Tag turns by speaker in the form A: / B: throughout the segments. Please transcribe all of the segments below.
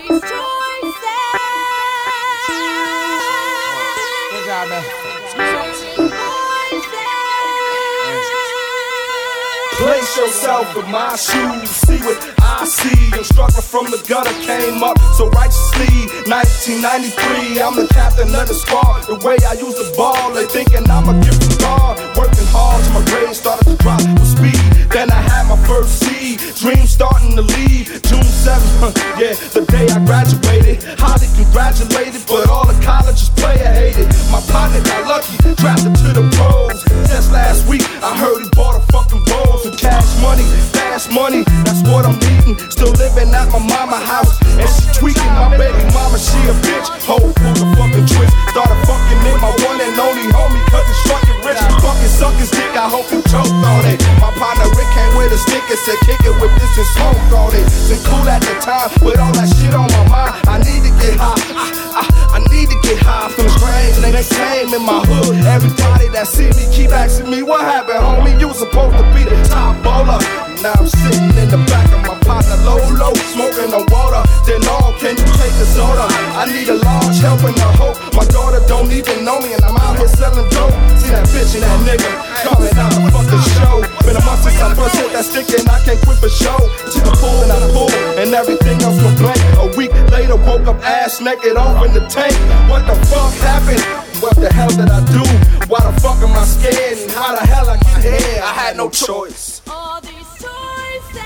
A: these choices.
B: Good job, man.
C: Place yourself in my shoes, see what I see. I'm struggling from the gutter, came up so righteously. 1993, I'm the captain of the squad. The way I use the ball, they thinking I'm a gift from God. Working hard till my grades started to drop with speed. Then I had my first seed, dreams starting to lead. June 7th, yeah, the day I graduated. Highly congratulated, but all the colleges player hated. My partner got lucky, drafted to the pros. Just last week, I heard he bought a fucking Rolls. Cash money, fast money, that's what I'm needing. Still living at my mama's house, and she tweaking. My baby mama, she a bitch. Whole full of fucking tricks. Started fucking in my one and only homie, cause it's fucking rich. Fucking suck his dick, I hope you choked on it. My partner Rick came with a stick and said kick it with this and smoke on it. Been cool at the time, with all that shit on my mind. I need to get high, I need to get high from the strange. And they same in my hood. Everybody that see me keep asking me what happened, homie. You supposed to be the top baller. Now I'm sitting in the back of my partner low, smoking the water. Then Lord, can you take the soda? I need a large helping to hope. My daughter don't even know me, and I'm out here selling dope. See that bitch and that nigga coming out the fucking show. Been a month since I first hit that stick, and I can't quit for show. Took a pull and I pulled, and everything else was blank. A week later, woke up ass naked off in the tank. What the fuck happened? What the hell did I do? Why the fuck am I scared? And how the hell I get here? I had no choice.
A: All these choices.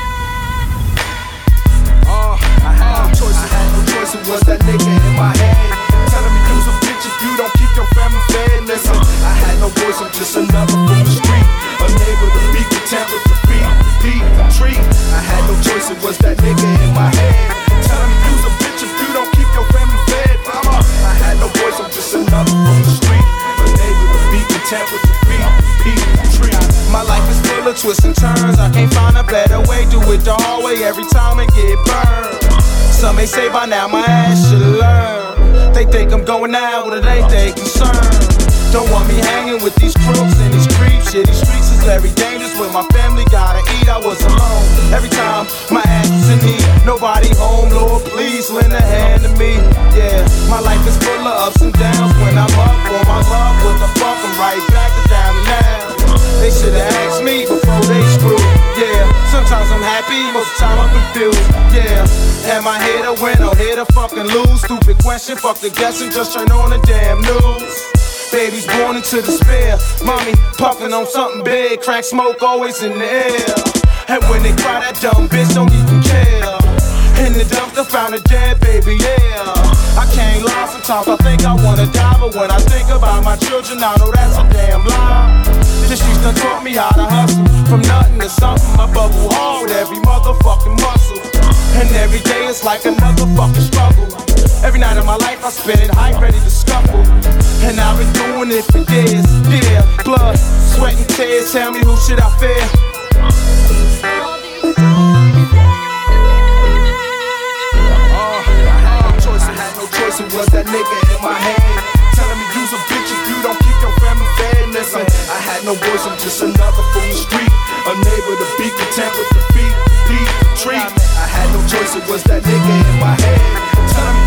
C: I had no choice. I had no choice. It was that nigga in my head telling me use a bitch if you don't keep your family fed. Listen, I had no voice. I'm just another from the street, a neighbor to be content with the beat, the tree. I had no choice. It was that nigga in my head telling me use a bitch if you don't keep your family fed. Mama, I had no voice. I'm just another from the street, a neighbor to be content with the beat, the tree.
D: My life is full of twists and turns. I can't find a better way. Do it the hard way every time and get burned. Some may say by now my ass should learn. They think I'm going out, but it ain't they concern. Don't want me hanging with these crooks and these creeps. Yeah, these streets is very dangerous. When my family gotta eat, I was alone. Every time my ass was in need, nobody home. Lord, please lend a hand to me. Yeah, my life is full of ups and downs. When I'm up for my love, what the fuck? I'm right back to down and now. They should've asked me before they screwed. Yeah, sometimes I'm happy, most of the time I'm confused. Yeah, am I here to win or here to fucking lose? Stupid question, fuck the guessing, just turn on the damn news. Babies born into despair, mommy puffing on something big, crack smoke always in the air. And when they cry, that dumb bitch don't even care. In the dumpster found a dead baby, yeah. I can't lie, sometimes I think I wanna die, but when I think about my children, I know that's a damn lie. The streets done taught me how to hustle, from nothing to something. I bubble hard with every motherfucking muscle, and every day it's like another fucking struggle. Every night of my life I spend it hype, ready to scuffle, and I've been doing it for years. Yeah, blood, sweat and tears, tell me who should I fear?
A: All these choices.
C: I had no choice, it was that nigga in my head telling me use a bitch if you don't keep your family fed. Listen, I had no voice, I'm just another from the street, a neighbor to be content with the beat, the tree. I had no choice, it was that nigga in my head telling me